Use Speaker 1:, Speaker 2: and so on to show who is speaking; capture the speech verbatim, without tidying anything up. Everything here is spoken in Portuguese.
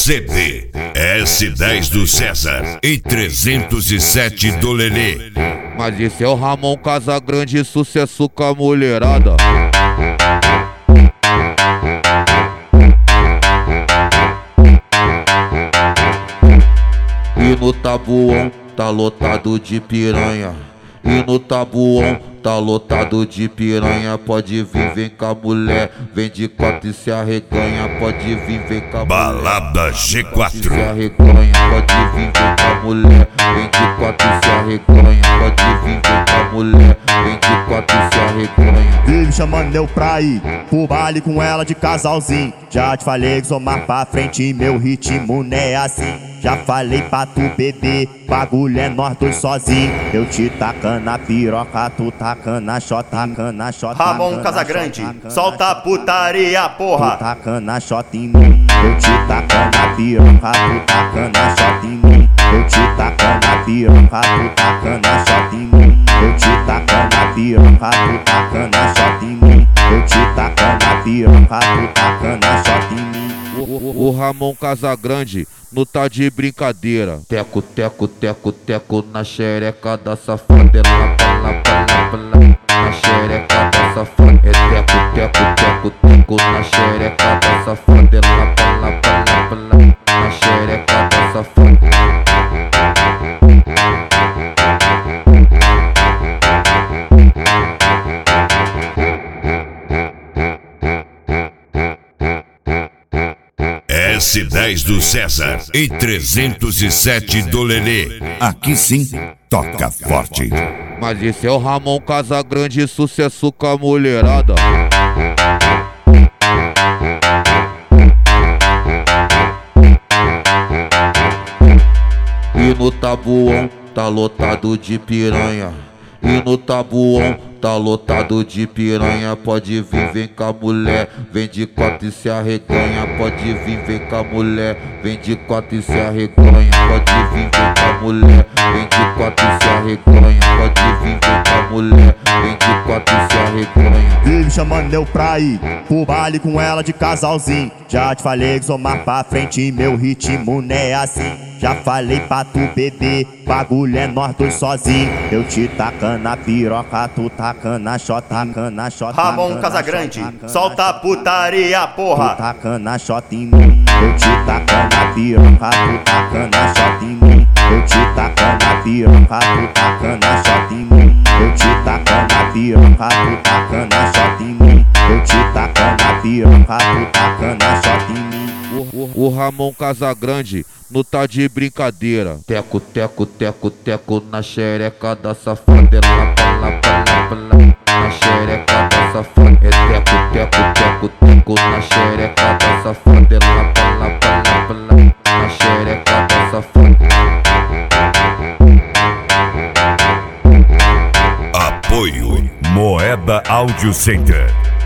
Speaker 1: C D S dez do César e trezentos e sete do Lelê.
Speaker 2: Mas esse é o Ramon Casagrande, sucesso com a mulherada. E no Tabuão tá lotado de piranha. E no Tabuão tá lotado de piranha. Pode vir, vem com a mulher, vem de quatro e se arreganha. Pode vir, vem com a mulher,
Speaker 1: Balada G quatro.
Speaker 2: se arreganha. Pode vir, vem com a mulher, vem de quatro e se arreganha. Pode vir, vem com a mulher, vem de quatro e se arreganha.
Speaker 3: Vive chamando eu pra ir pro baile com ela de casalzinho. Já te falei que sou mais pra frente, meu ritmo não é assim. Já falei pra tu beber, bagulho é nós dois sozinho. Eu te tacando a piroca, tu tacando a xota, tacando a xota.
Speaker 4: Ramon Casagrande, solta a putaria, porra.
Speaker 3: Tu tacando a xota em mim. Eu te tacando a piroca, tu tacando a xota em mim. Eu te tacando a piroca, tu tacando a xota em mim. Eu te tacando a piroca, tu tacando a xota em mim. Eu te tacando a piroca, tu tacando a xota em mim.
Speaker 2: O, o Ramon Casagrande não tá de brincadeira. Teco, teco, teco, teco na xereca da safada. Ela pala, pala, pala, na xereca da safada. É teco, teco, teco, teco na xereca da safada. Ela pala, pala, pala, na xereca da safada.
Speaker 1: S dez do César e trezentos e sete do Lelê. Aqui sim, toca forte.
Speaker 2: Mas esse é o Ramon Casagrande, sucesso com a mulherada. E no Tabuão tá lotado de piranha. E no Tabuão tá lotado de piranha. Pode vir, vem com a mulher, vem de quatro e se arreganha. Pode vir, vem com a mulher, vem de quatro e se arreganha. Pode vir, vem com a mulher, vem de quatro e se arreganha. Pode vir, vem com a mulher, vem de quatro e se arreganha.
Speaker 3: Vive chamando eu pra ir pro baile com ela de casalzinho. Já te falei que sou mais pra frente, meu ritmo não é assim. Já falei pra tu beber, bagulho é nós dois sozinho. Eu te tacando a piroca, tu tacando a xota, tacando a xota.
Speaker 4: Ramon Casagrande, solta a putaria,
Speaker 3: Tu
Speaker 4: porra.
Speaker 3: tacando a xota em mim. Eu te tacando a piroca, tu tacando a xota em mim. Eu te tacando a piroca, tu tacando a xota em mim. Eu te tacando a piroca, tu tacando a xota em mim. Eu te tacando a piroca, tu tacando a xota em mim.
Speaker 2: O, o, o Ramon Casagrande não tá de brincadeira. Teco, teco, teco, teco na xereca da safada. Ela pala, pala, pala, na xereca da safada. É teco, teco, teco, teco na xereca da safada. Ela pala, pala, pala, na xereca da safada.
Speaker 1: Apoio Moeda Audio Center.